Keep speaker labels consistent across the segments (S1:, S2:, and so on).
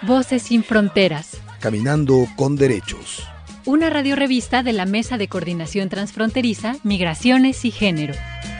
S1: Voces sin Fronteras.
S2: Caminando con Derechos.
S1: Una radiorevista de la Mesa de Coordinación Transfronteriza, Migraciones y Género.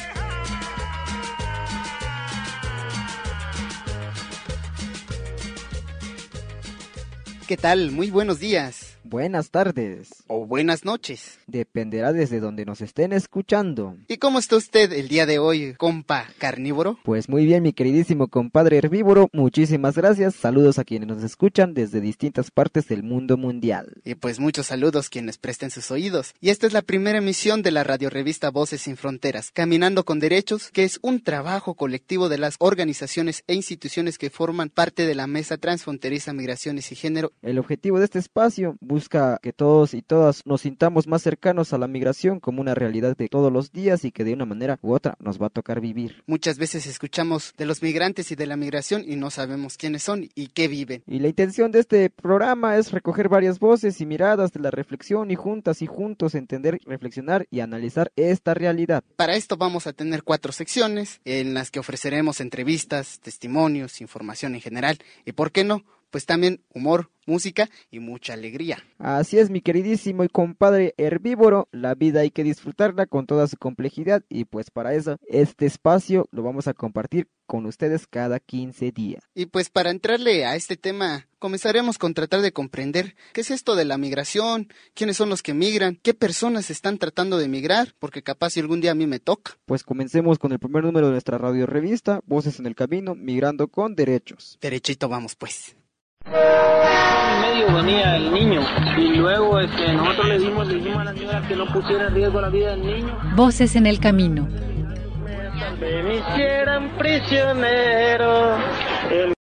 S3: ¿Qué tal? Muy buenos días.
S4: Buenas tardes.
S3: O buenas noches.
S4: Dependerá desde donde nos estén escuchando.
S3: ¿Y cómo está usted el día de hoy, compa carnívoro?
S4: Pues muy bien, mi queridísimo compadre herbívoro. Muchísimas gracias. Saludos a quienes nos escuchan desde distintas partes del mundo mundial.
S3: Y pues muchos saludos quienes presten sus oídos. Y esta es la primera emisión de la radiorevista Voces sin Fronteras, Caminando con Derechos, que es un trabajo colectivo de las organizaciones e instituciones que forman parte de la Mesa Transfronteriza Migraciones y Género.
S4: El objetivo de este espacio busca que todos y todas nos sintamos más cercanos a la migración como una realidad de todos los días y que de una manera u otra nos va a tocar vivir.
S3: Muchas veces escuchamos de los migrantes y de la migración y no sabemos quiénes son y qué viven.
S4: Y la intención de este programa es recoger varias voces y miradas de la reflexión y juntas y juntos entender, reflexionar y analizar esta realidad.
S3: Para esto vamos a tener 4 secciones en las que ofreceremos entrevistas, testimonios, información en general y, ¿por qué no?, pues también humor, música y mucha alegría.
S4: Así es, mi queridísimo y compadre herbívoro, la vida hay que disfrutarla con toda su complejidad y pues para eso este espacio lo vamos a compartir con ustedes cada 15 días.
S3: Y pues para entrarle a este tema, comenzaremos con tratar de comprender qué es esto de la migración, quiénes son los que migran, qué personas están tratando de migrar, porque capaz si algún día a mí me toca.
S4: Pues comencemos con el primer número de nuestra radio revista, Voces en el Camino, Migrando con Derechos.
S3: Derechito vamos pues.
S5: En medio venía el niño y luego nosotros le dijimos a la señora que no pusiera en riesgo la vida del niño.
S1: Voces en el Camino.
S5: Me hicieran prisionero.